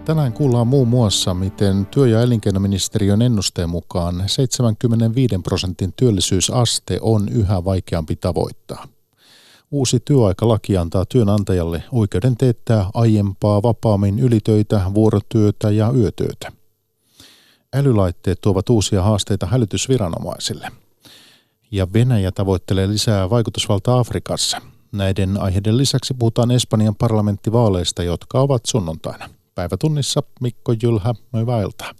Tänään kuullaan muun muassa, miten työ- ja elinkeinoministeriön ennusteen mukaan 75% työllisyysaste on yhä vaikeampi tavoittaa. Uusi työaikalaki antaa työnantajalle oikeuden teettää aiempaa vapaammin ylitöitä, vuorotyötä ja yötyötä. Älylaitteet tuovat uusia haasteita hälytysviranomaisille. Ja Venäjä tavoittelee lisää vaikutusvaltaa Afrikassa. Näiden aiheiden lisäksi puhutaan Espanjan parlamenttivaaleista, jotka ovat sunnuntaina. Päivätunnissa Mikko Jylhä, hyvää iltaa.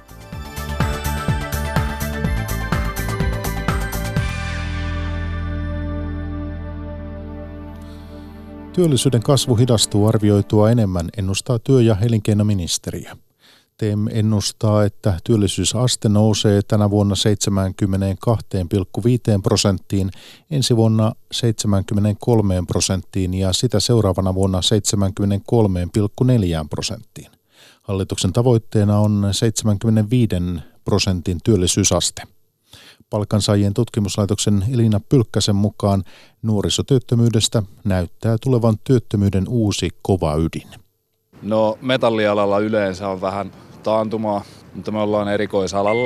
Työllisyyden kasvu hidastuu arvioitua enemmän, ennustaa työ- ja elinkeinoministeriö. TEM ennustaa, että työllisyysaste nousee tänä vuonna 72,5%, ensi vuonna 73% ja sitä seuraavana vuonna 73,4%. Hallituksen tavoitteena on 75% työllisyysaste. Palkansaajien tutkimuslaitoksen Elina Pylkkäsen mukaan nuorisotyöttömyydestä näyttää tulevan työttömyyden uusi kova ydin. No metallialalla yleensä on vähän taantumaa, mutta me ollaan erikoisalalla.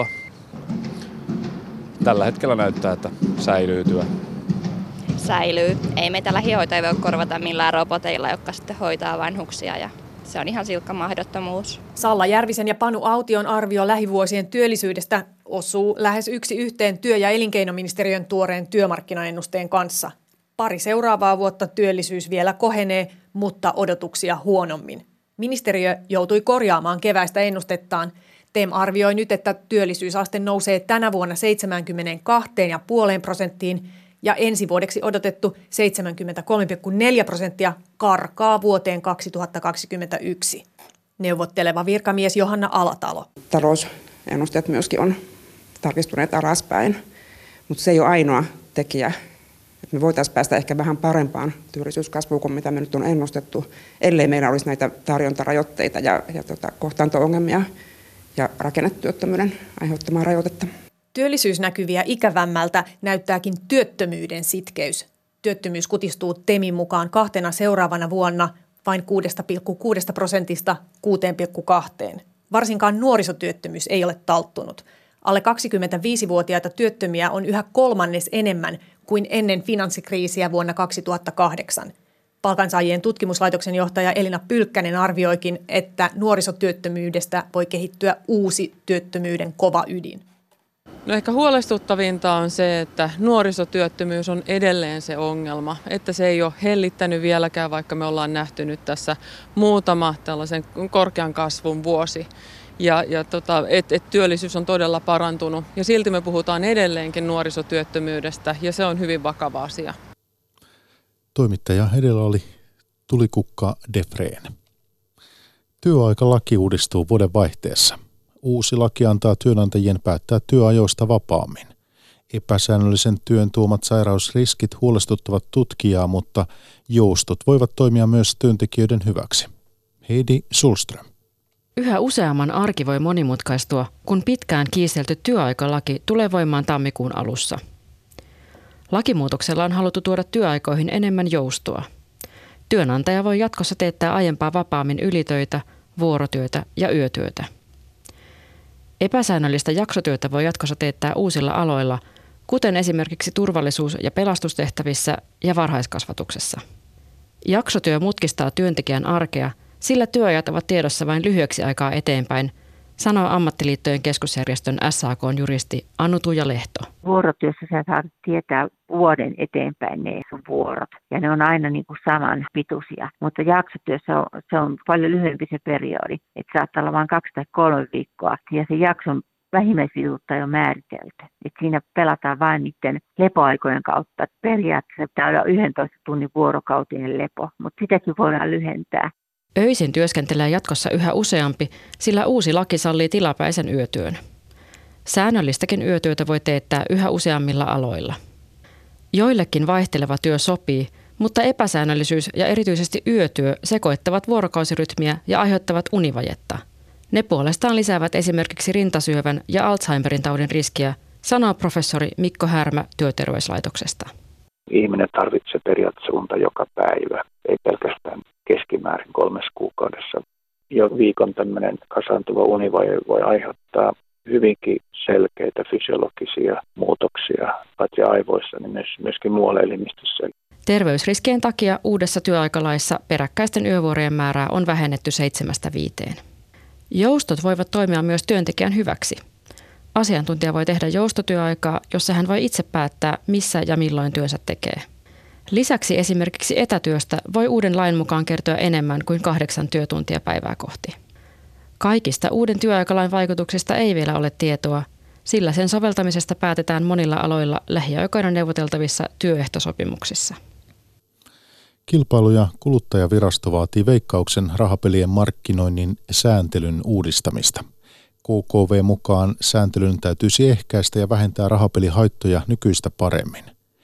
Tällä hetkellä näyttää, että säilyy työ. Säilyy. Ei meitä lähihoitajia voi korvata millään roboteilla, jotka sitten hoitaa vanhuksia ja se on ihan silkka mahdottomuus. Salla Järvisen ja Panu Aution arvio lähivuosien työllisyydestä osuu lähes yksi yhteen työ- ja elinkeinoministeriön tuoreen työmarkkinaennusteen kanssa. Pari seuraavaa vuotta työllisyys vielä kohenee, mutta odotuksia huonommin. Ministeriö joutui korjaamaan keväistä ennustettaan. TEM arvioi nyt, että työllisyysaste nousee tänä vuonna 72,5% ja ensi vuodeksi odotettu 73,4% karkaa vuoteen 2021. Neuvotteleva virkamies Johanna Alatalo. Talousennusteet myöskin on tarkistuneet alaspäin, mutta se ei ole ainoa tekijä. Me voitaisiin päästä ehkä vähän parempaan työllisyyskasvuun kuin mitä me nyt on ennustettu, ellei meillä olisi näitä tarjontarajoitteita ja kohtaanto-ongelmia ja rakennetyöttömyyden aiheuttamaa rajoitetta. Työllisyysnäkyviä ikävämmältä näyttääkin työttömyyden sitkeys. Työttömyys kutistuu TEMin mukaan kahtena seuraavana vuonna vain 6,6% 6,2%. Varsinkaan nuorisotyöttömyys ei ole talttunut. Alle 25-vuotiaita työttömiä on yhä kolmannes enemmän kuin ennen finanssikriisiä vuonna 2008. Palkansaajien tutkimuslaitoksen johtaja Elina Pylkkänen arvioikin, että nuorisotyöttömyydestä voi kehittyä uusi työttömyyden kova ydin. No ehkä huolestuttavinta on se, että nuorisotyöttömyys on edelleen se ongelma, että se ei ole hellittänyt vieläkään, vaikka me ollaan nähty nyt tässä muutama tällaisen korkean kasvun vuosi. Että työllisyys on todella parantunut ja silti me puhutaan edelleenkin nuorisotyöttömyydestä ja se on hyvin vakava asia. Toimittaja edellä oli Tulikukka Defreen. Työaikalaki uudistuu vuoden vaihteessa. Uusi laki antaa työnantajien päättää työajoista vapaammin. Epäsäännöllisen työn tuomat sairausriskit huolestuttavat tutkijaa, mutta joustot voivat toimia myös työntekijöiden hyväksi. Heidi Sulström. Yhä useamman arki voi monimutkaistua, kun pitkään kiistelty työaikalaki tulee voimaan tammikuun alussa. Lakimuutoksella on haluttu tuoda työaikoihin enemmän joustoa. Työnantaja voi jatkossa teettää aiempaa vapaammin ylitöitä, vuorotyötä ja yötyötä. Epäsäännöllistä jaksotyötä voi jatkossa teettää uusilla aloilla, kuten esimerkiksi turvallisuus- ja pelastustehtävissä ja varhaiskasvatuksessa. Jaksotyö mutkistaa työntekijän arkea, sillä työajat ovat tiedossa vain lyhyeksi aikaa eteenpäin, sanoo Ammattiliittojen keskusjärjestön SAK:n juristi Anu-Tuija Lehto. Vuorotyössä sä saat tietää vuoden eteenpäin ne sun vuorot ja ne on aina niin kuin saman pituisia, mutta jaksotyössä se on paljon lyhyempi se periodi, että saattaa olla vain 2 tai 3 viikkoa ja se jakson vähimmäisvituutta ei ole määritelty. Että siinä pelataan vain niiden lepoaikojen kautta. Periaatteessa pitää olla 11 tunnin vuorokautinen lepo, mutta sitäkin voidaan lyhentää. Öisin työskentelee jatkossa yhä useampi, sillä uusi laki sallii tilapäisen yötyön. Säännöllistäkin yötyötä voi teettää yhä useammilla aloilla. Joillekin vaihteleva työ sopii, mutta epäsäännöllisyys ja erityisesti yötyö sekoittavat vuorokausirytmiä ja aiheuttavat univajetta. Ne puolestaan lisäävät esimerkiksi rintasyövän ja Alzheimerin taudin riskiä, sanoo professori Mikko Härmä Työterveyslaitoksesta. Ihminen tarvitsee periaatteessa unta joka päivä, ei pelkästään keskimäärin 3 kuukaudessa. jo viikon tämmöinen kasaantuva univaje voi aiheuttaa hyvinkin selkeitä fysiologisia muutoksia paitsi aivoissa, niin myöskin muualla elimistössä. Terveysriskien takia uudessa työaikalaissa peräkkäisten yövuorojen määrää on vähennetty 7-5. Joustot voivat toimia myös työntekijän hyväksi. Asiantuntija voi tehdä joustotyöaikaa, jossa hän voi itse päättää, missä ja milloin työnsä tekee. Lisäksi esimerkiksi etätyöstä voi uuden lain mukaan kertyä enemmän kuin 8 työtuntia päivää kohti. Kaikista uuden työaikalain vaikutuksista ei vielä ole tietoa, sillä sen soveltamisesta päätetään monilla aloilla lähiaikoina neuvoteltavissa työehtosopimuksissa. Kilpailu- ja kuluttajavirasto vaatii Veikkauksen rahapelien markkinoinnin sääntelyn uudistamista. KKV mukaan sääntelyn täytyisi ehkäistä ja vähentää rahapelihaittoja nykyistä paremmin.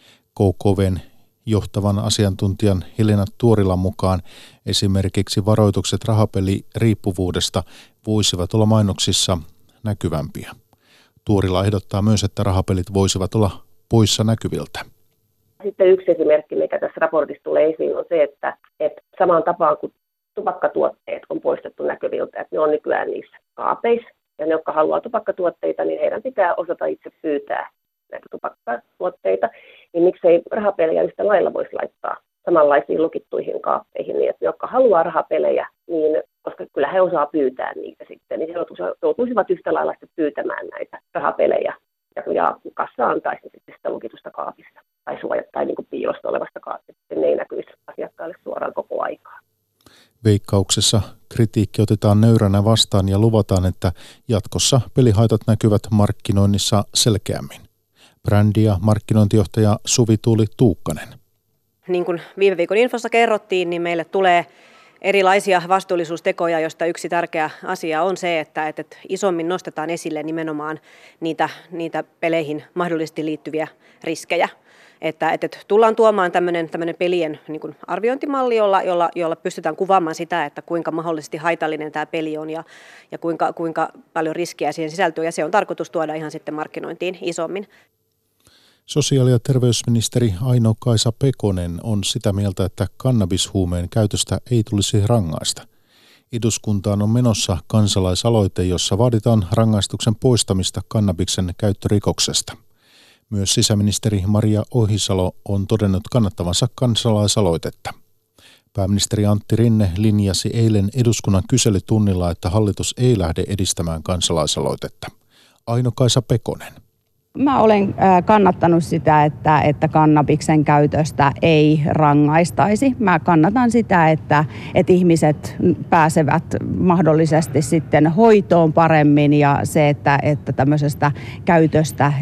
KKVn johtavan asiantuntijan Helena Tuorilan mukaan esimerkiksi varoitukset rahapeliriippuvuudesta voisivat olla mainoksissa näkyvämpiä. Tuorila ehdottaa myös, että rahapelit voisivat olla poissa näkyviltä. Sitten yksi esimerkki, mikä tässä raportissa tulee esiin, on se, että samaan tapaan kuin tupakkatuotteet on poistettu näkyviltä, että ne on nykyään niissä kaapeissa. Ja ne, jotka haluaa tupakkatuotteita, niin heidän pitää osata itse pyytää näitä tupakkatuotteita. Niin miksei rahapelejä yhtä lailla voisi laittaa samanlaisiin lukittuihin kaappeihin, niin että ne, jotka haluaa rahapelejä, niin koska kyllä he osaa pyytää niitä sitten, niin he joutuisivat yhtä lailla pyytämään näitä rahapelejä. Ja kassa antaisi sitten sitä lukitusta kaapista tai tai niin kuin piilosta olevasta kaapista, että ne ei näkyisi asiakkaalle suoraan koko aikaa. Veikkauksessa kritiikki otetaan nöyränä vastaan ja luvataan, että jatkossa pelihaitat näkyvät markkinoinnissa selkeämmin. Brändi- ja markkinointijohtaja Suvi-Tuuli Tuukkanen. Niin kuin viime viikon infossa kerrottiin, niin meille tulee erilaisia vastuullisuustekoja, joista yksi tärkeä asia on se, että isommin nostetaan esille nimenomaan niitä peleihin mahdollisesti liittyviä riskejä. Että tullaan tuomaan tämmöinen pelien niin kuin arviointimalli, jolla pystytään kuvaamaan sitä, että kuinka mahdollisesti haitallinen tämä peli on ja kuinka paljon riskiä siihen sisältyy. Ja se on tarkoitus tuoda ihan sitten markkinointiin isommin. Sosiaali- ja terveysministeri Aino-Kaisa Pekonen on sitä mieltä, että kannabishuumeen käytöstä ei tulisi rangaista. Eduskuntaan on menossa kansalaisaloite, jossa vaaditaan rangaistuksen poistamista kannabiksen käyttörikoksesta. Myös sisäministeri Maria Ohisalo on todennut kannattavansa kansalaisaloitetta. Pääministeri Antti Rinne linjasi eilen eduskunnan kyselytunnilla, että hallitus ei lähde edistämään kansalaisaloitetta. Aino-Kaisa Pekonen. Mä olen kannattanut sitä, että kannabiksen käytöstä ei rangaistaisi. Mä kannatan sitä, että ihmiset pääsevät mahdollisesti sitten hoitoon paremmin ja se, että tämmöisestä käytöstä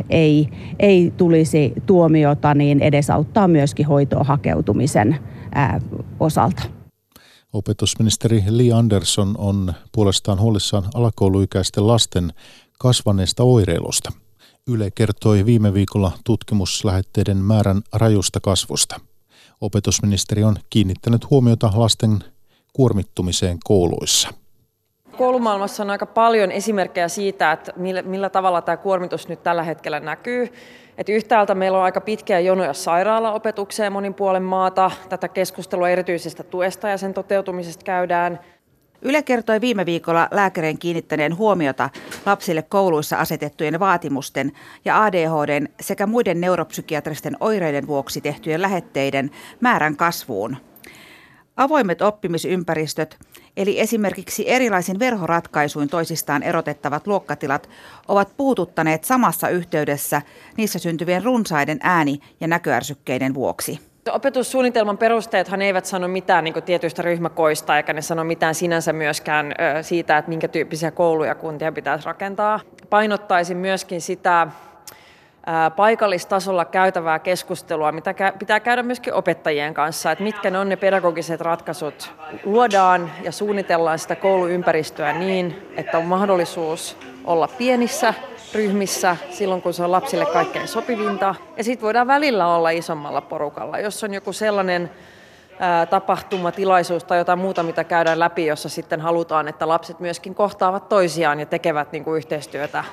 ei tulisi tuomiota, niin edesauttaa myöskin hoitoon hakeutumisen osalta. Opetusministeri Li Andersson on puolestaan huolissaan alakouluikäisten lasten kasvaneesta oireilusta. Yle kertoi viime viikolla tutkimuslähetteiden määrän rajusta kasvusta. Opetusministeri on kiinnittänyt huomiota lasten kuormittumiseen kouluissa. Koulumaailmassa on aika paljon esimerkkejä siitä, että millä tavalla tämä kuormitus nyt tällä hetkellä näkyy. Että yhtäältä meillä on aika pitkiä jonoja sairaalaopetukseen monin puolen maata. Tätä keskustelua erityisestä tuesta ja sen toteutumisesta käydään. Yle kertoi viime viikolla lääkärien kiinnittäneen huomiota lapsille kouluissa asetettujen vaatimusten ja ADHD:n sekä muiden neuropsykiatristen oireiden vuoksi tehtyjen lähetteiden määrän kasvuun. Avoimet oppimisympäristöt, eli esimerkiksi erilaisin verhoratkaisuin toisistaan erotettavat luokkatilat, ovat puhututtaneet samassa yhteydessä niissä syntyvien runsaiden ääni- ja näköärsykkeiden vuoksi. Opetussuunnitelman perusteethan eivät sano mitään niin kuin tietyistä ryhmäkoista, eikä ne sano mitään sinänsä myöskään siitä, että minkä tyyppisiä kouluja kuntia pitäisi rakentaa. Painottaisin myöskin sitä paikallistasolla käytävää keskustelua, mitä pitää käydä myöskin opettajien kanssa, että mitkä ne on ne pedagogiset ratkaisut. Luodaan ja suunnitellaan sitä kouluympäristöä niin, että on mahdollisuus olla pienissä ryhmissä silloin, kun se on lapsille kaikkein sopivinta. Ja sitten voidaan välillä olla isommalla porukalla, jos on joku sellainen tapahtuma, tilaisuus tai jotain muuta, mitä käydään läpi, jossa sitten halutaan, että lapset myöskin kohtaavat toisiaan ja tekevät niin kuin yhteistyötä.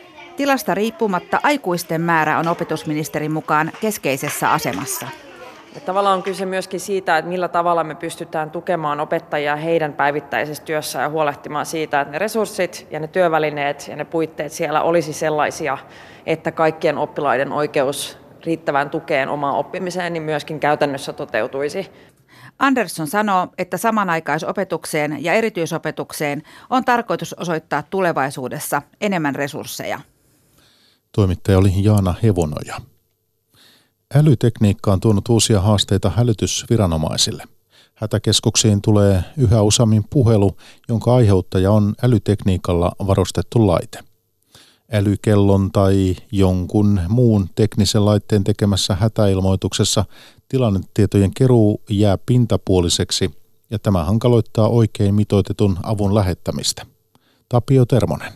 Tilasta riippumatta aikuisten määrä on opetusministerin mukaan keskeisessä asemassa. Että tavallaan on kyse myöskin siitä, että millä tavalla me pystytään tukemaan opettajia heidän päivittäisessä työssä ja huolehtimaan siitä, että ne resurssit ja ne työvälineet ja ne puitteet siellä olisi sellaisia, että kaikkien oppilaiden oikeus riittävään tukeen omaan oppimiseen niin myöskin käytännössä toteutuisi. Andersson sanoo, että samanaikaisopetukseen ja erityisopetukseen on tarkoitus osoittaa tulevaisuudessa enemmän resursseja. Toimittaja oli Jaana Hevonoja. Älytekniikka on tuonut uusia haasteita hälytysviranomaisille. Hätäkeskuksiin tulee yhä useammin puhelu, jonka aiheuttaja on älytekniikalla varustettu laite. Älykellon tai jonkun muun teknisen laitteen tekemässä hätäilmoituksessa tilannetietojen keruu jää pintapuoliseksi ja tämä hankaloittaa oikein mitoitetun avun lähettämistä. Tapio Termonen.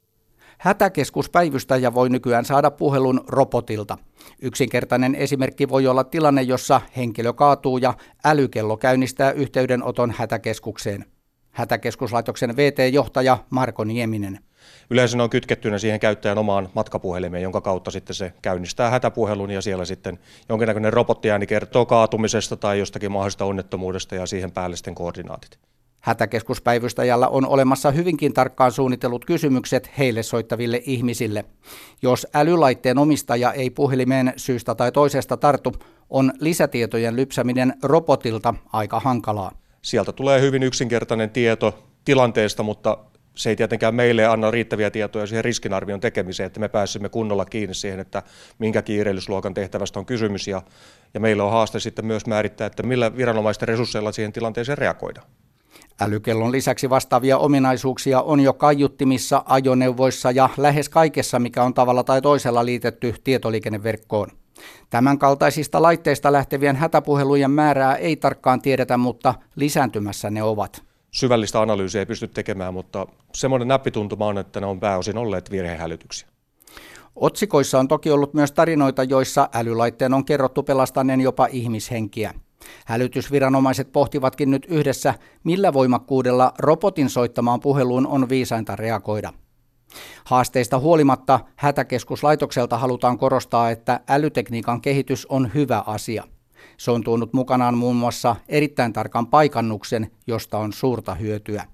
Hätäkeskuspäivystäjä voi nykyään saada puhelun robotilta. Yksinkertainen esimerkki voi olla tilanne, jossa henkilö kaatuu ja älykello käynnistää yhteydenoton hätäkeskukseen. Hätäkeskuslaitoksen VT-johtaja Marko Nieminen. Yleensä ne on kytkettynä siihen käyttäjän omaan matkapuhelimeen, jonka kautta sitten se käynnistää hätäpuhelun ja siellä sitten jonkinnäköinen robottiääni kertoo kaatumisesta tai jostakin mahdollisesta onnettomuudesta ja siihen päälle sitten koordinaatit. Hätäkeskuspäivystäjällä on olemassa hyvinkin tarkkaan suunnitellut kysymykset heille soittaville ihmisille. Jos älylaitteen omistaja ei puhelimeen syystä tai toisesta tartu, on lisätietojen lypsäminen robotilta aika hankalaa. Sieltä tulee hyvin yksinkertainen tieto tilanteesta, mutta se ei tietenkään meille anna riittäviä tietoja siihen riskinarvion tekemiseen, että me pääsemme kunnolla kiinni siihen, että minkä kiireellisyysluokan tehtävästä on kysymys. Ja meillä on haaste sitten myös määrittää, että millä viranomaisten resursseilla siihen tilanteeseen reagoidaan. Älykellon lisäksi vastaavia ominaisuuksia on jo kaiuttimissa, ajoneuvoissa ja lähes kaikessa, mikä on tavalla tai toisella liitetty tietoliikenneverkkoon. Tämän kaltaisista laitteista lähtevien hätäpuhelujen määrää ei tarkkaan tiedetä, mutta lisääntymässä ne ovat. Syvällistä analyysiä ei pysty tekemään, mutta semmoinen näppituntuma on, että ne on pääosin olleet virhehälytyksiä. Otsikoissa on toki ollut myös tarinoita, joissa älylaitteen on kerrottu pelastaneen jopa ihmishenkiä. Hälytysviranomaiset pohtivatkin nyt yhdessä, millä voimakkuudella robotin soittamaan puheluun on viisainta reagoida. Haasteista huolimatta hätäkeskuslaitokselta halutaan korostaa, että älytekniikan kehitys on hyvä asia. Se on tuonut mukanaan muun muassa erittäin tarkan paikannuksen, josta on suurta hyötyä.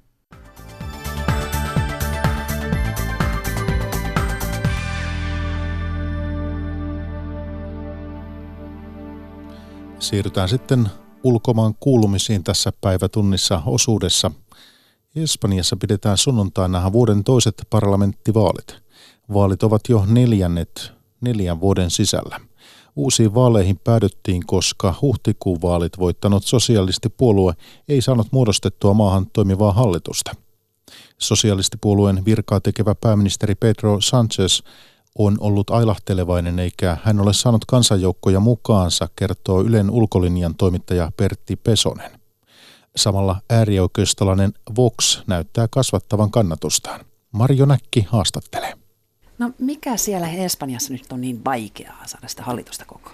Siirrytään sitten ulkomaan kuulumisiin tässä päivätunnissa osuudessa. Espanjassa pidetään sunnuntaina vuoden toiset parlamenttivaalit. Vaalit ovat jo neljän vuoden sisällä. Uusiin vaaleihin päädyttiin, koska huhtikuun vaalit voittanut sosialistipuolue ei saanut muodostettua maahan toimivaa hallitusta. Sosialistipuolueen virkaa tekevä pääministeri Pedro Sánchez on ollut ailahtelevainen eikä hän ole saanut kansanjoukkoja mukaansa, kertoo Ylen ulkolinjan toimittaja Pertti Pesonen. Samalla äärioikeistolainen Vox näyttää kasvattavan kannatustaan. Marjo Näkki haastattelee. No mikä siellä Espanjassa nyt on niin vaikeaa saada sitä hallitusta kokoon?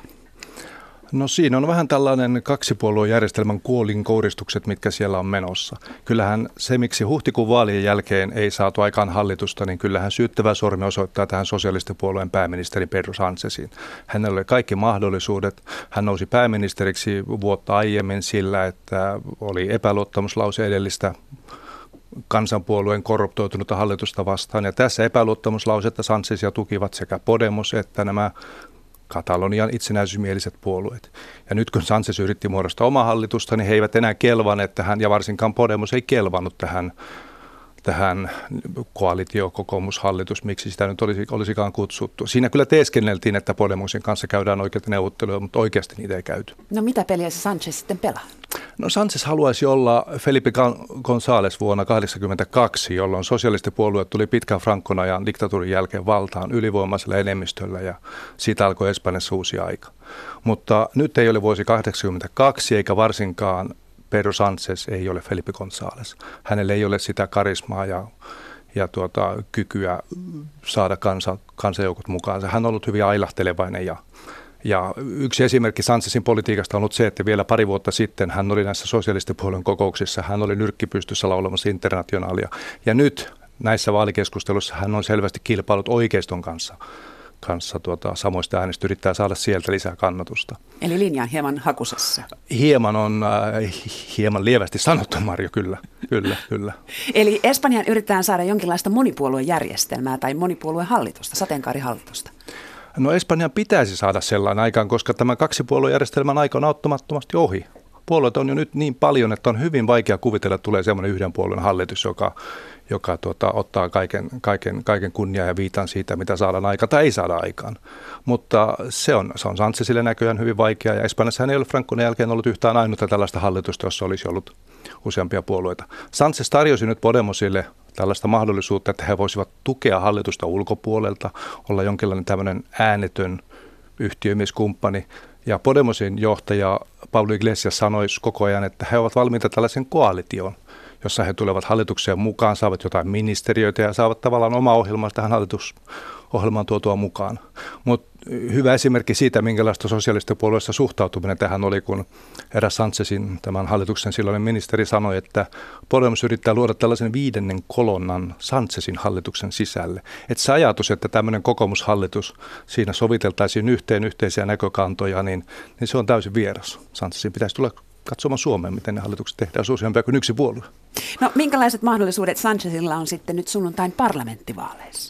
No siinä on vähän tällainen kaksipuoluejärjestelmän kuolinkouristukset, mitkä siellä on menossa. Kyllähän se, miksi huhtikuun vaalien jälkeen ei saatu aikaan hallitusta, niin kyllähän syyttävä sormi osoittaa tähän sosialistipuolueen pääministeri Pedro Sánchezin. Hänellä oli kaikki mahdollisuudet. Hän nousi pääministeriksi vuotta aiemmin sillä, että oli epäluottamuslause edellistä kansanpuolueen korruptoitunutta hallitusta vastaan. Ja tässä epäluottamuslausetta Sánchezia tukivat sekä Podemos että nämä Katalonian itsenäisyysmieliset puolueet. Ja nyt kun Sánchez yritti muodostaa omaa hallitusta, niin he eivät enää kelvanneet tähän, ja varsinkaan Podemos ei kelvannut tähän koalitio-kokoomushallitus, miksi sitä nyt olisikaan kutsuttu. Siinä kyllä teeskenneltiin, että Podemosin kanssa käydään oikeita neuvotteluja, mutta oikeasti niitä ei käyty. No mitä peliä se Sánchez sitten pelaa? No Sánchez haluaisi olla Felipe González vuonna 1982, jolloin sosialistipuolue tuli pitkän Francon ajan diktatuurin jälkeen valtaan ylivoimaisella enemmistöllä ja siitä alkoi Espanjassa uusi aika. Mutta nyt ei ole vuosi 1982 eikä varsinkaan Pedro Sánchez ei ole Felipe González. Hänellä ei ole sitä karismaa ja kykyä saada kansanjoukot mukaan. Hän on ollut hyvin ailahtelevainen ja yksi esimerkki Sánchezin politiikasta on ollut se, että vielä pari vuotta sitten hän oli näissä sosialistipuolueen kokouksissa, hän oli nyrkkipystyssä laulamassa Internationalia. Ja nyt näissä vaalikeskusteluissa hän on selvästi kilpailut oikeiston kanssa kanssa samoista äänistä, yrittää saada sieltä lisää kannatusta. Eli linja on hieman hakusessa. Hieman lievästi sanottu, Marjo, kyllä. Eli Espanjaan yritetään saada jonkinlaista monipuoluejärjestelmää tai monipuoluehallitusta, sateenkaarihallitusta. No Espanjan pitäisi saada sellainen aikaan, koska tämä kaksipuoluejärjestelmän aika on auttamattomasti ohi. Puolueita on jo nyt niin paljon, että on hyvin vaikea kuvitella, että tulee sellainen yhden puolueen hallitus, joka ottaa kaiken kunniaa ja viitan siitä, mitä saadaan aikaan tai ei saada aikaan. Mutta se on Sanchezille näköjään hyvin vaikeaa, ja Espanjassahan ei ole Francon jälkeen ollut yhtään ainutta tällaista hallitusta, jossa olisi ollut useampia puolueita. Sanchez tarjosi nyt Podemosille tällaista mahdollisuutta, että he voisivat tukea hallitusta ulkopuolelta, olla jonkinlainen tämmöinen äänetön yhtiömieskumppani. Ja Podemosin johtaja Pablo Iglesias sanoi koko ajan, että he ovat valmiita tällaisen koalition, jossa he tulevat hallitukseen mukaan, saavat jotain ministeriöitä ja saavat tavallaan oma ohjelmansa tähän hallitusohjelmaan tuotua mukaan. Mutta hyvä esimerkki siitä, minkälaista sosialistipuolueessa suhtautuminen tähän oli, kun eräs Sanchezin, tämän hallituksen silloinen ministeri, sanoi, että Podemos yrittää luoda tällaisen 5. kolonnan Sanchezin hallituksen sisälle. Että se ajatus, että tämmöinen kokoomushallitus, siinä soviteltaisiin yhteisiä näkökantoja, niin se on täysin vieras. Sanchezin pitäisi tulla katsomaan Suomeen, miten ne hallitukset tehdään useampia kuin yksi puolue. No minkälaiset mahdollisuudet Sanchezilla on sitten nyt sunnuntain parlamenttivaaleissa?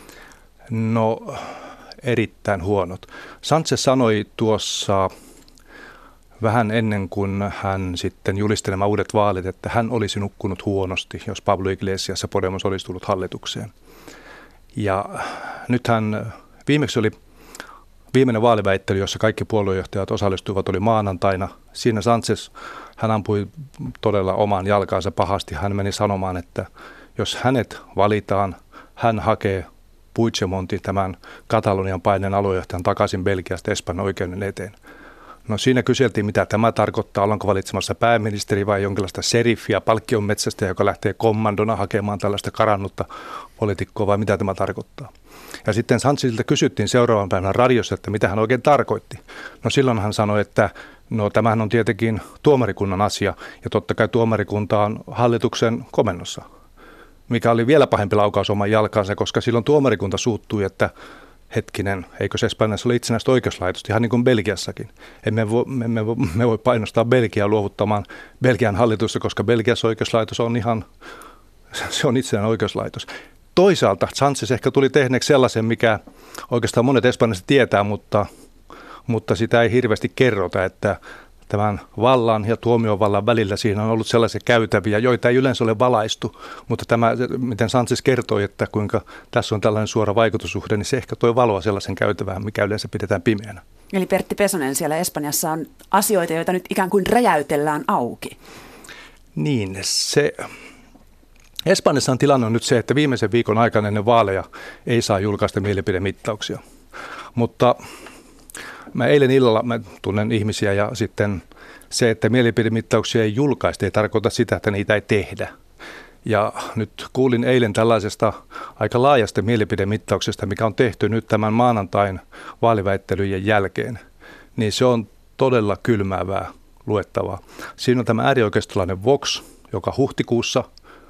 No erittäin huonot. Sanchez sanoi tuossa vähän ennen kuin hän sitten julisti nämä uudet vaalit, että hän olisi nukkunut huonosti, jos Pablo Iglesias ja Podemos olisi tullut hallitukseen. Ja nythän viimeksi oli viimeinen vaaliväittely, jossa kaikki puoluejohtajat osallistuivat, oli maanantaina. Siinä Sanchez, hän ampui todella omaan jalkaansa pahasti. Hän meni sanomaan, että jos hänet valitaan, hän hakee Puigdemontin, tämän Katalonian paineen aluejohtajan, takaisin Belgiasta Espanjan oikeuden eteen. No siinä kyseltiin, mitä tämä tarkoittaa, ollaanko valitsemassa pääministeri vai jonkinlaista seriffiä, palkkionmetsästä, joka lähtee kommandona hakemaan tällaista karannutta poliitikkoa, vai mitä tämä tarkoittaa. Ja sitten Sanchezilta kysyttiin seuraavan päivänä radiossa, että mitä hän oikein tarkoitti. No silloin hän sanoi, että no tämähän on tietenkin tuomarikunnan asia, ja totta kai tuomarikunta on hallituksen komennossa, mikä oli vielä pahempi laukaus oman jalkansa, koska silloin tuomarikunta suuttui, että hetkinen, eikö se Espanjassa ole itsenäistä oikeuslaitosta, ihan niin kuin Belgiassakin. Me voi painostaa Belgiaa luovuttamaan Belgian hallitusta, koska Belgiassa oikeuslaitos on se on itsenäinen oikeuslaitos. Toisaalta Sanchez ehkä tuli tehneeksi sellaisen, mikä oikeastaan monet Espanjassa tietää, mutta sitä ei hirveästi kerrota, että tämän vallan ja tuomiovallan välillä siinä on ollut sellaisia käytäviä, joita ei yleensä ole valaistu, mutta tämä, miten Sanchez kertoi, että kuinka tässä on tällainen suora vaikutussuhde, niin se ehkä toi valoa sellaisen käytävään, mikä yleensä pidetään pimeänä. Eli Pertti Pesonen, siellä Espanjassa on asioita, joita nyt ikään kuin räjäytellään auki. Niin, Espanjassa on tilanne on nyt se, että viimeisen viikon aikana ennen vaaleja ei saa julkaista mielipidemittauksia, mutta mä eilen illalla tunnen ihmisiä ja sitten se, että mielipidemittauksia ei julkaista, ei tarkoita sitä, että niitä ei tehdä. Ja nyt kuulin eilen tällaisesta aika laajasta mielipidemittauksesta, mikä on tehty nyt tämän maanantain vaaliväittelyjen jälkeen. Niin se on todella kylmäävää luettavaa. Siinä on tämä äärioikeistolainen Vox, joka huhtikuussa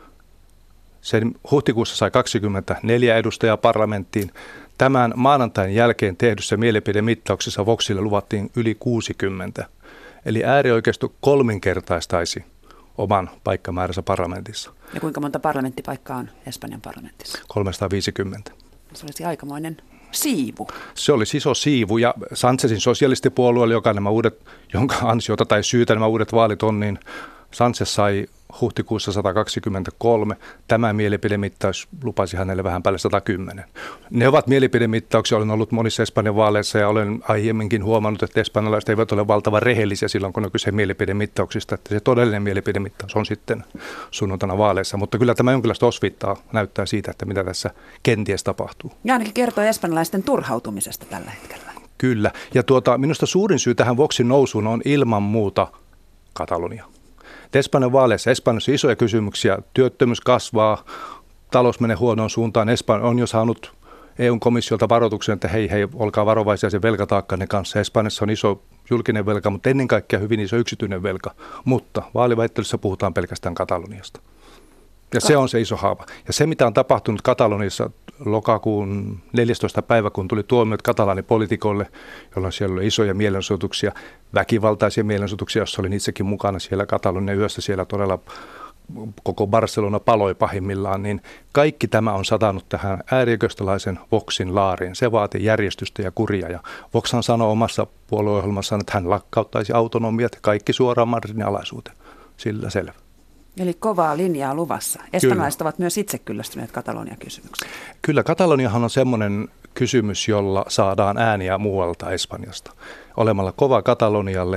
sai 24 edustajaa parlamenttiin. Tämän maanantain jälkeen tehdyssä mielipidemittauksessa Voxille luvattiin yli 60. Eli äärioikeisto kolminkertaistaisi oman paikkamääränsä parlamentissa. Ja kuinka monta parlamenttipaikkaa on Espanjan parlamentissa? 350. Se olisi aikamoinen siivu. Se olisi iso siivu, ja Sanchezin sosialistipuolueelle, jonka ansiota tai syytä nämä uudet vaalit on, niin Sanchez sai huhtikuussa 123. Tämä mielipidemittaus lupasi hänelle vähän päälle 110. Ne ovat mielipidemittauksia. Olen ollut monissa Espanjan vaaleissa ja olen aiemminkin huomannut, että espanjalaiset eivät ole valtavan rehellisiä silloin, kun on kyse mielipidemittauksista. Että se todellinen mielipidemittaus on sitten sunnuntaina vaaleissa. Mutta kyllä tämä jonkinlaista osviittaa näyttää siitä, että mitä tässä kenties tapahtuu. Ja ainakin kertoo espanjalaisten turhautumisesta tällä hetkellä. Kyllä. Ja minusta suurin syy tähän Voxin nousuun on ilman muuta Katalonia. Espanjan vaaleissa Espanjassa on isoja kysymyksiä. Työttömyys kasvaa, talous menee huonoon suuntaan. Espanja on jo saanut EU-komissiolta varoituksen, että hei, olkaa varovaisia sen velkataakkanne kanssa. Espanjassa on iso julkinen velka, mutta ennen kaikkea hyvin iso yksityinen velka. Mutta vaaliväittelyssä puhutaan pelkästään Kataloniasta. Ja se on se iso haava. Ja se, mitä on tapahtunut Kataloniassa, lokakuun 14. päivä, kun tuli tuomiot katalaanipoliitikoille, jolloin siellä oli isoja mielenosoituksia, väkivaltaisia mielenosoituksia, joissa olin itsekin mukana siellä Katalonian yössä, siellä todella koko Barcelona paloi pahimmillaan, niin kaikki tämä on satanut tähän äärioikeistolaisen Voxin laariin. Se vaatii järjestystä ja kuria. Ja Voxhan sanoi omassa puolueohjelmassaan, että hän lakkauttaisi autonomiat kaikki suoraan Madridin alaisuuteen. Sillä selvä. Eli kovaa linjaa luvassa. Espanjalaiset ovat myös itse kyllästyneet Katalonia-kysymykseen. Kyllä, Kataloniahan on semmoinen kysymys, jolla saadaan ääniä muualta Espanjasta. Olemalla kova Katalonialle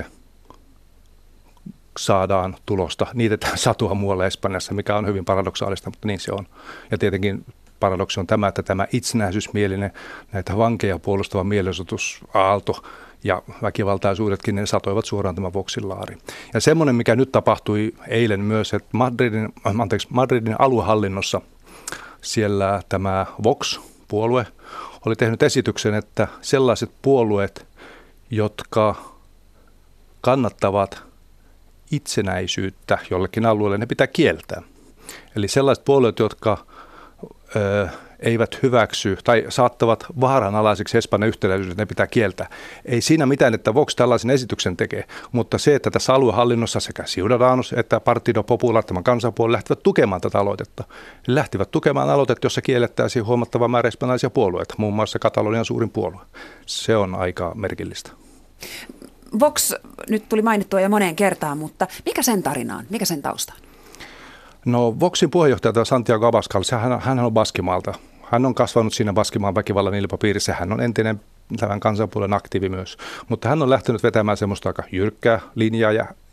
saadaan tulosta, niitetään satua muualla Espanjassa, mikä on hyvin paradoksaalista, mutta niin se on. Ja tietenkin paradoksi on tämä, että tämä itsenäisyysmielinen, näitä vankeja puolustava mielenosoitusaalto ja väkivaltaisuudetkin, ne satoivat suoraan tämän Voxin laariin. Ja semmoinen, mikä nyt tapahtui eilen myös, että Madridin aluehallinnossa siellä tämä Vox-puolue oli tehnyt esityksen, että sellaiset puolueet, jotka kannattavat itsenäisyyttä jollekin alueelle, ne pitää kieltää. Eli sellaiset puolueet, jotka eivät hyväksy tai saattavat vaaranalaiseksi Espanjan yhtenäisyyden, ne pitää kieltää. Ei siinä mitään, että Vox tällaisen esityksen tekee, mutta se, että tässä aluehallinnossa sekä Ciudadanos että Partido Popular, tämän kansanpuolue, lähtivät tukemaan tätä aloitetta. He lähtivät tukemaan aloitetta, jossa kiellettäisiin huomattava määrä espanjalaisia puolueita, muun muassa Katalonian suurin puolue. Se on aika merkillistä. Vox nyt tuli mainittua jo moneen kertaan, mutta mikä sen tarina on? Mikä sen tausta on? No Voxin puheenjohtaja Santiago Abascal, hän on Baskimaalta. Hän on kasvanut siinä Baskimaan väkivallan ilmapiirissä. Hän on entinen tämän kansanpuolen aktiivi myös. Mutta hän on lähtenyt vetämään semmoista aika jyrkkää linjaa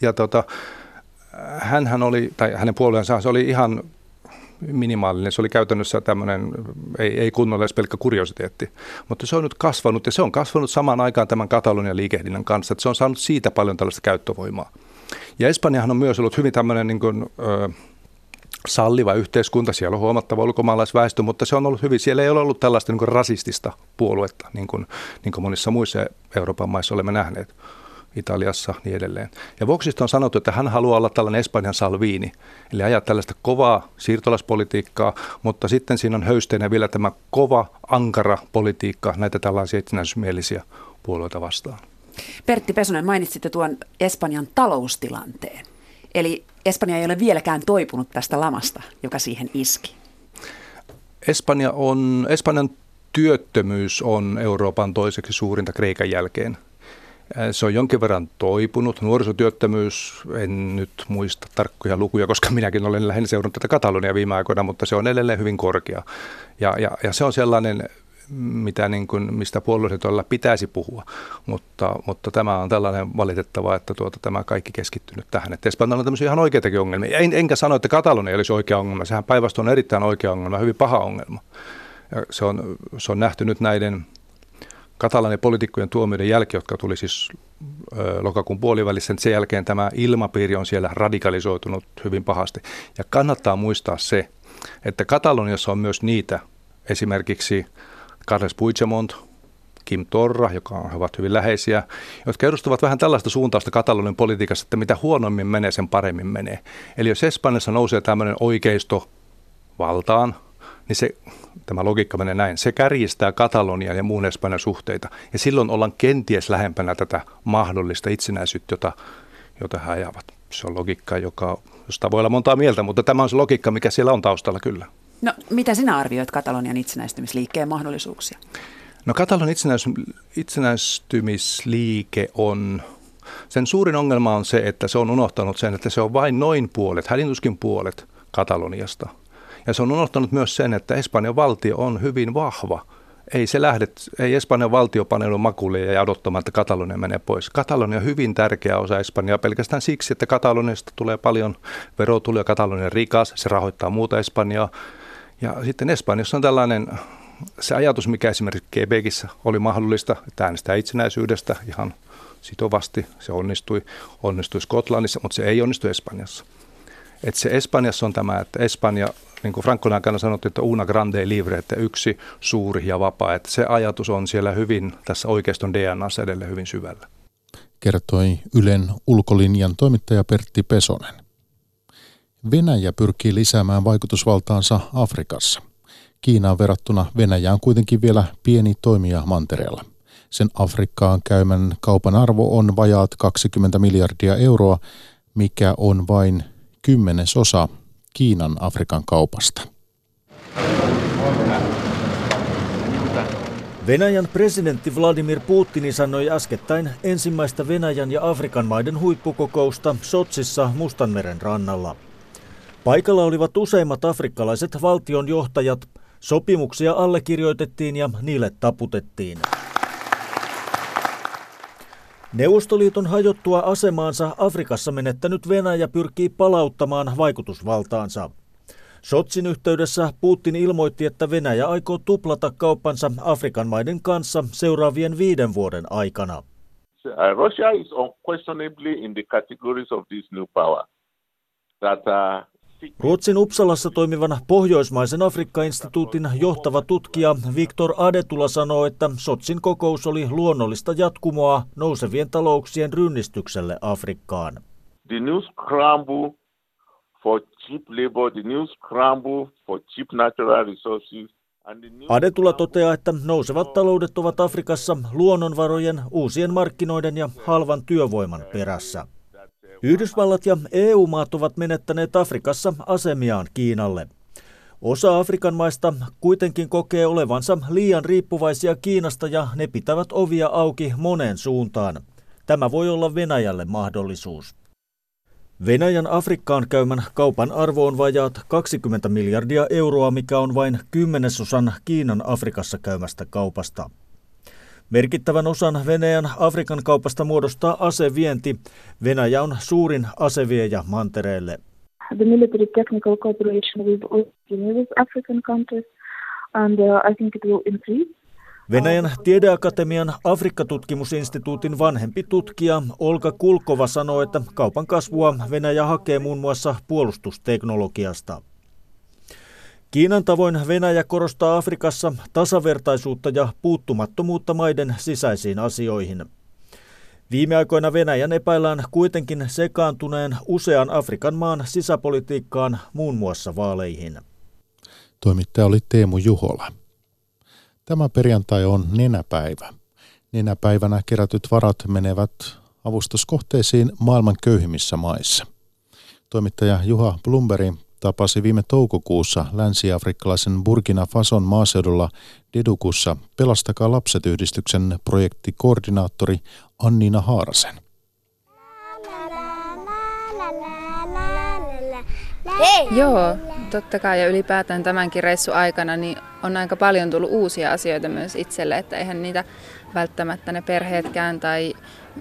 hänhän oli, tai hänen puolueensa se oli ihan minimaalinen. Se oli käytännössä tämmöinen, ei kunnolla edes pelkkä kuriositeetti. Mutta se on nyt kasvanut ja se on kasvanut samaan aikaan tämän Katalonian liikehdinnän kanssa. Että se on saanut siitä paljon tällaista käyttövoimaa. Ja Espanjahan on myös ollut hyvin tämmöinen niin kuin, salliva yhteiskunta, siellä on huomattava ulkomaalaisväestö, mutta se on ollut hyvin, siellä ei ole ollut tällaista niin kuin rasistista puoluetta, niin kuin monissa muissa Euroopan maissa olemme nähneet, Italiassa niin edelleen. Ja Voxista on sanottu, että hän haluaa olla tällainen Espanjan Salvini, eli ajaa tällaista kovaa siirtolaispolitiikkaa, mutta sitten siinä on höysteenä vielä tämä kova, ankara politiikka näitä tällaisia itsenäisyysmielisiä puolueita vastaan. Pertti Pesonen, mainitsitte tuon Espanjan taloustilanteen. Eli Espanja ei ole vieläkään toipunut tästä lamasta, joka siihen iski. Espanjan työttömyys on Euroopan toiseksi suurinta Kreikan jälkeen. Se on jonkin verran toipunut. Nuorisotyöttömyys, en nyt muista tarkkoja lukuja, koska minäkin olen lähinnä seurannut tätä Katalonia viime aikoina, mutta se on edelleen hyvin korkea. Ja se on sellainen, mistä puolueilla pitäisi puhua, mutta tämä on tällainen valitettava, että tämä kaikki keskittynyt tähän. Että Espanjalla on tämmöisiä ihan oikeitakin ongelmia. Enkä sano, että Katalonia ei olisi oikea ongelma. Sehän päinvastoin on erittäin oikea ongelma, hyvin paha ongelma. Ja se on nähty nyt näiden Katalanian poliitikkojen tuomioiden jälkeen, jotka tuli siis lokakuun puolivälissä. Sen jälkeen tämä ilmapiiri on siellä radikalisoitunut hyvin pahasti. Ja kannattaa muistaa se, että Kataloniassa on myös niitä, esimerkiksi Carles Puigdemont, Quim Torra, he ovat hyvin läheisiä, jotka edustavat vähän tällaista suuntausta Katalonian politiikassa, että mitä huonommin menee, sen paremmin menee. Eli jos Espanjassa nousee tämmöinen oikeisto valtaan, niin tämä logiikka menee näin. Se kärjistää Katalonian ja muun Espanjan suhteita. Ja silloin ollaan kenties lähempänä tätä mahdollista itsenäisyyttä, jota he ajavat. Se on logiikka, josta voi olla montaa mieltä, mutta tämä on se logiikka, mikä siellä on taustalla kyllä. No, mitä sinä arvioit Katalonian itsenäistymisliikkeen mahdollisuuksia? No Katalonian itsenäistymisliike sen suurin ongelma on se, että se on unohtanut sen, että se on vain noin puolet, hädintuskin puolet Kataloniasta. Ja se on unohtanut myös sen, että Espanjan valtio on hyvin vahva. Ei Espanjan valtio paneudu makuulle ja odottamaan, että Katalonia menee pois. Katalonia on hyvin tärkeä osa Espanjaa pelkästään siksi, että Kataloniasta tulee paljon verotuloja. Katalonia on rikas, se rahoittaa muuta Espanjaa. Ja sitten Espanjassa on tällainen se ajatus, mikä esimerkiksi Quebecissä oli mahdollista, että äänestää itsenäisyydestä ihan sitovasti. Se onnistui Skotlannissa, mutta se ei onnistu Espanjassa. Että se Espanjassa on tämä, että Espanja, niin kuin Francon aikana sanottiin, että una grande libre, että yksi suuri ja vapaa. Että se ajatus on siellä hyvin, tässä oikeiston DNA:ssa edelleen hyvin syvällä. Kertoi Ylen ulkolinjan toimittaja Pertti Pesonen. Venäjä pyrkii lisäämään vaikutusvaltaansa Afrikassa. Kiinaan verrattuna Venäjä on kuitenkin vielä pieni toimija mantereella. Sen Afrikkaan käymän kaupan arvo on vajaat 20 miljardia euroa, mikä on vain 10% Kiinan Afrikan kaupasta. Venäjän presidentti Vladimir Putin sanoi äskettäin ensimmäistä Venäjän ja Afrikan maiden huippukokousta Sotsissa Mustanmeren rannalla. Paikalla olivat useimmat afrikkalaiset valtionjohtajat. Sopimuksia allekirjoitettiin ja niille taputettiin. Neuvostoliiton hajottua asemaansa Afrikassa menettänyt Venäjä pyrkii palauttamaan vaikutusvaltaansa. Sotsin yhteydessä Putin ilmoitti, että Venäjä aikoo tuplata kauppansa Afrikan maiden kanssa seuraavien 5 vuoden aikana. Russia is unquestionably in the categories of this new power. Ruotsin Uppsalassa toimivan Pohjoismaisen Afrikka-instituutin johtava tutkija Viktor Adetula sanoo, että Sotsin kokous oli luonnollista jatkumoa nousevien talouksien rynnistykselle Afrikkaan. The new scramble for cheap labor, the new scramble for cheap natural resources. Adetula toteaa, että nousevat taloudet ovat Afrikassa luonnonvarojen, uusien markkinoiden ja halvan työvoiman perässä. Yhdysvallat ja EU-maat ovat menettäneet Afrikassa asemiaan Kiinalle. Osa Afrikan maista kuitenkin kokee olevansa liian riippuvaisia Kiinasta ja ne pitävät ovia auki moneen suuntaan. Tämä voi olla Venäjälle mahdollisuus. Venäjän Afrikkaan käymän kaupan arvo on vajaat 20 miljardia euroa, mikä on vain 10% Kiinan Afrikassa käymästä kaupasta. Merkittävän osan Venäjän Afrikan kaupasta muodostaa asevienti. Venäjä on suurin aseviejä mantereelle. The military technical cooperation with African countries and I think it will increase. Venäjän tiedeakatemian Afrikka-tutkimusinstituutin vanhempi tutkija Olga Kulkova sanoo, että kaupan kasvua Venäjä hakee muun muassa puolustusteknologiasta. Kiinan tavoin Venäjä korostaa Afrikassa tasavertaisuutta ja puuttumattomuutta maiden sisäisiin asioihin. Viime aikoina Venäjän epäillään kuitenkin sekaantuneen usean Afrikan maan sisäpolitiikkaan, muun muassa vaaleihin. Toimittaja oli Teemu Juhola. Tämä perjantai on nenäpäivä. Nenäpäivänä kerätyt varat menevät avustuskohteisiin maailman köyhimmissä maissa. Toimittaja Juha Blumberg tapasi viime toukokuussa länsi-afrikkalaisen Burkina Fason maaseudulla Dedukussa Pelastakaa lapset -yhdistyksen projektikoordinaattori Annina Haarasen. Joo, totta kai ja ylipäätään tämänkin reissun aikana niin on aika paljon tullut uusia asioita myös itselle, että eihän niitä välttämättä ne perheetkään tai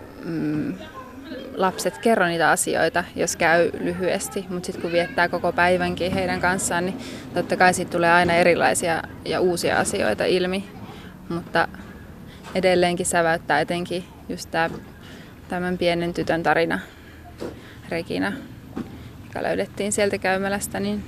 lapset kerro niitä asioita, jos käy lyhyesti, mutta sitten kun viettää koko päivänkin heidän kanssaan, niin totta kai siitä tulee aina erilaisia ja uusia asioita ilmi, mutta edelleenkin säväyttää etenkin just tämän pienen tytön tarina, Regina, joka löydettiin sieltä käymälästä, niin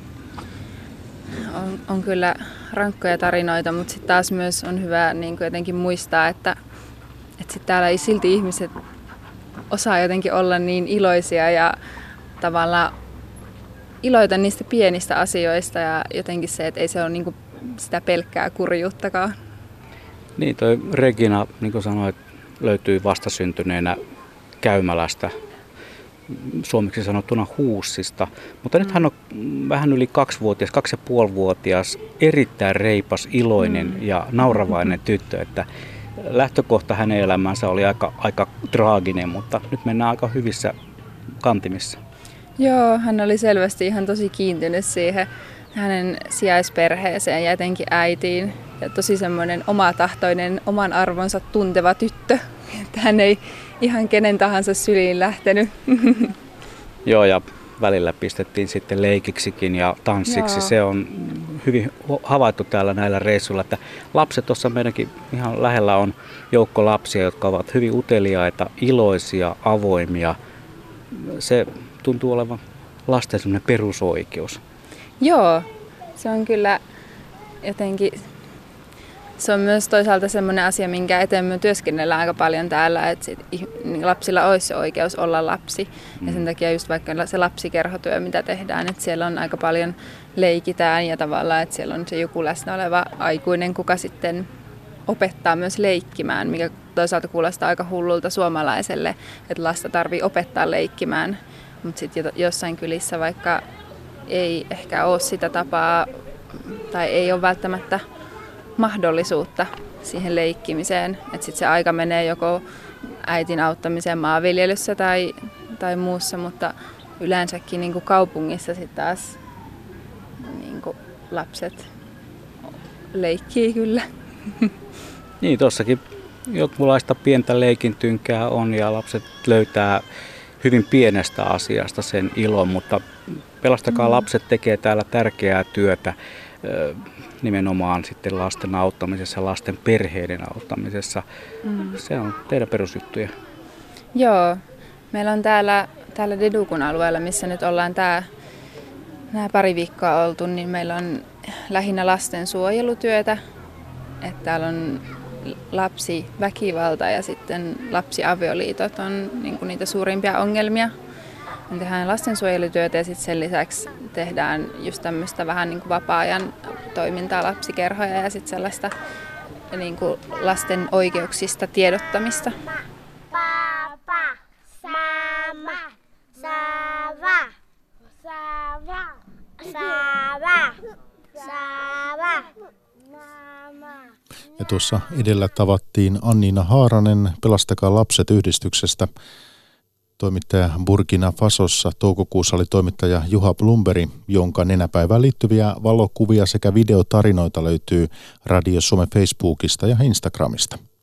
on kyllä rankkoja tarinoita, mutta sitten taas myös on hyvä niin kuin jotenkin muistaa, että sit täällä ei silti ihmiset osaa jotenkin olla niin iloisia ja tavallaan iloita niistä pienistä asioista ja jotenkin se, että ei se ole niin kuin sitä pelkkää kurjuuttakaan. Niin, toi Regina, niin kuin sanoit, löytyy vastasyntyneenä käymälästä, suomeksi sanottuna Huussista, mutta nyt hän on vähän yli 2-vuotias, 2,5-vuotias, erittäin reipas, iloinen ja nauravainen tyttö, että lähtökohta hänen elämänsä oli aika traaginen, mutta nyt mennään aika hyvissä kantimissa. Joo, hän oli selvästi ihan tosi kiintynyt siihen hänen sijaisperheeseen ja etenkin äitiin. Ja tosi semmoinen omatahtoinen, oman arvonsa tunteva tyttö, että hän ei ihan kenen tahansa syliin lähtenyt. Joo, ja välillä pistettiin sitten leikiksikin ja tanssiksi. Joo. Se on hyvin havaittu täällä näillä reissuilla, että lapset tuossa meidänkin ihan lähellä on joukko lapsia, jotka ovat hyvin uteliaita, iloisia, avoimia. Se tuntuu olevan lasten semmoinen perusoikeus. Joo, se on kyllä jotenkin se on myös toisaalta semmoinen asia, minkä eteen me työskennellään aika paljon täällä, että lapsilla olisi se oikeus olla lapsi. Ja sen takia just vaikka se lapsikerhotyö, mitä tehdään, että siellä on aika paljon leikitään ja tavallaan, että siellä on se joku läsnä oleva aikuinen, kuka sitten opettaa myös leikkimään, mikä toisaalta kuulostaa aika hullulta suomalaiselle, että lasta tarvii opettaa leikkimään, mutta sitten jossain kylissä vaikka ei ehkä ole sitä tapaa tai ei ole välttämättä mahdollisuutta siihen leikkimiseen, että sitten se aika menee joko äitin auttamiseen maanviljelyssä tai muussa, mutta yleensäkin niin kuin kaupungissa sitten taas niin kuin lapset leikkii kyllä. Niin, tuossakin jonkunlaista pientä leikintynkää on ja lapset löytää hyvin pienestä asiasta sen ilon, mutta Pelastakaa lapset tekee täällä tärkeää työtä nimenomaan sitten lasten auttamisessa, lasten perheiden auttamisessa. Se on teidän perusjuttuja. Joo, meillä on täällä Dedukun alueella, missä nyt ollaan nämä pari viikkoa oltu, niin meillä on lähinnä lastensuojelutyötä. Että täällä on lapsiväkivalta ja sitten lapsiavioliitot on niin kuin niitä suurimpia ongelmia. Me tehdään lastensuojelutyötä ja sitten sen lisäksi tehdään just tämmöistä vähän niin kuin vapaa-ajan toimintaa, lapsikerhoja ja sitten sellaista niin kuin lasten oikeuksista tiedottamista. Papa, sama, sava, sava, sava, sava. Ja tuossa edellä tavattiin Anniina Haaranen Pelastakaa lapset -yhdistyksestä. Toimittaja Burkina Fasossa toukokuussa oli toimittaja Juha Blumberg, jonka nenäpäivään liittyviä valokuvia sekä videotarinoita löytyy Radio Suomen Facebookista ja Instagramista.